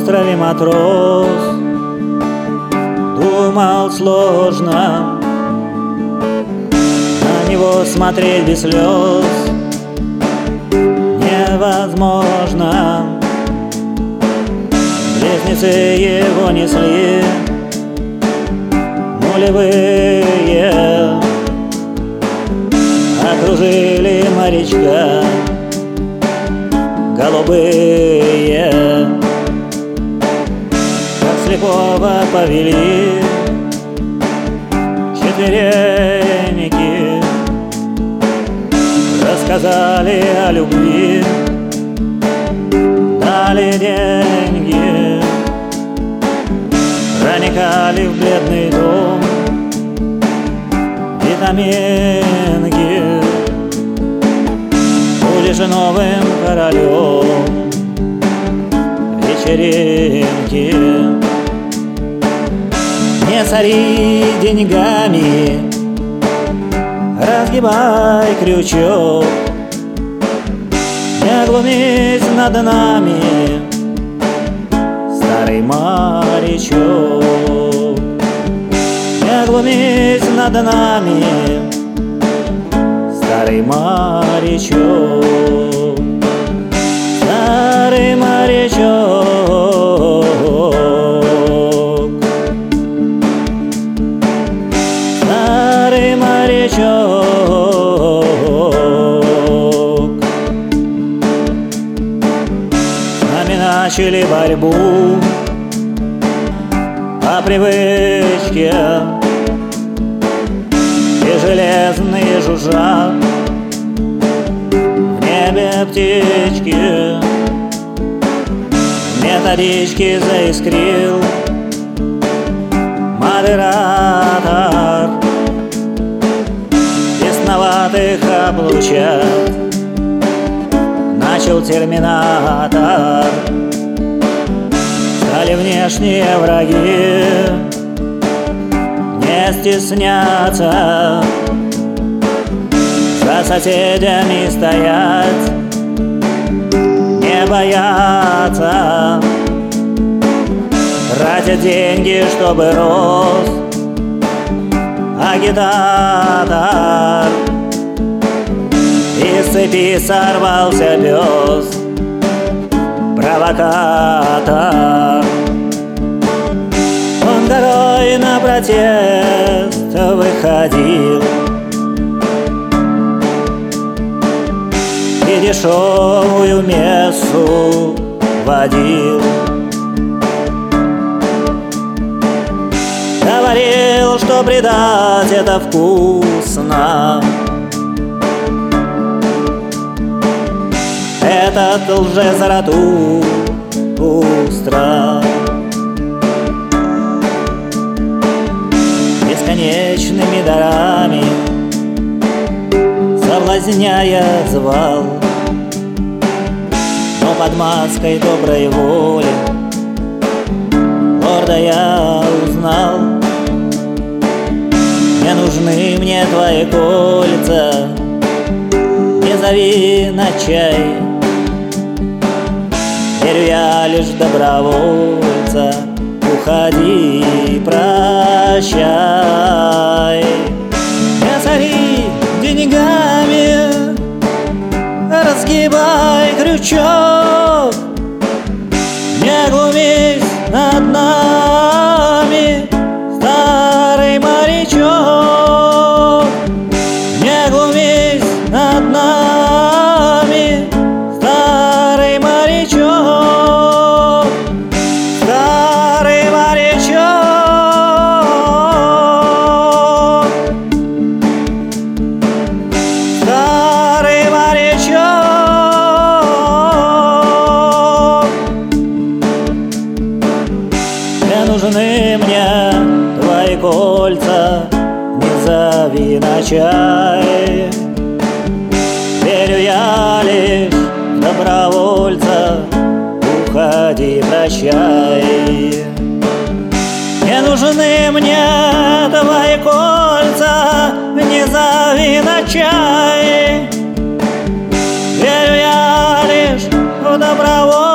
острове матрос думал сложно, на него смотреть без слез невозможно. Близнецы его несли, нулевые, окружили морячка голубые, как слепого повели четверенники, рассказали о любви, дали деньги, проникали в бледный дом витаминки. Будешь новым королем вечеринки. Не сори деньгами, разгибай крючок, не глумись над нами, старый морячок. Не глумись над нами, старый морячок. Старый морячок. Старый морячок. С нами начали борьбу по привычке, и железные жужжат в небе птички. В методичке заискрил модератор, бесноватых облучат начал терминатор. Стали внешние враги не стесняться, за соседями стоять, не бояться, тратят деньги, чтобы рос агитатор. Из цепи сорвался пес, провокатор. Он горой на протест выходил и дешевую мессу водил. Говорил, что предать это вкусно. Этот лже-Заратустра бесконечными дарами соблазняя звал, но под маской доброй воли лорда я узнал. Не нужны мне твои кольца, не зови на чай, верю я лишь в добровольца. Уходи, прощай. Не сори деньгами, разгибай крючок, не глумись над нами, старый морячок. Не глумись над нами, старый морячок. Старый морячок. Старый морячок. Не нужны мне твои кольца, не зови на чай. Верю я лишь в добровольца. Уходи, прощай. Не нужны мне твои кольца, не зови на чай. Верю я лишь в добровольца.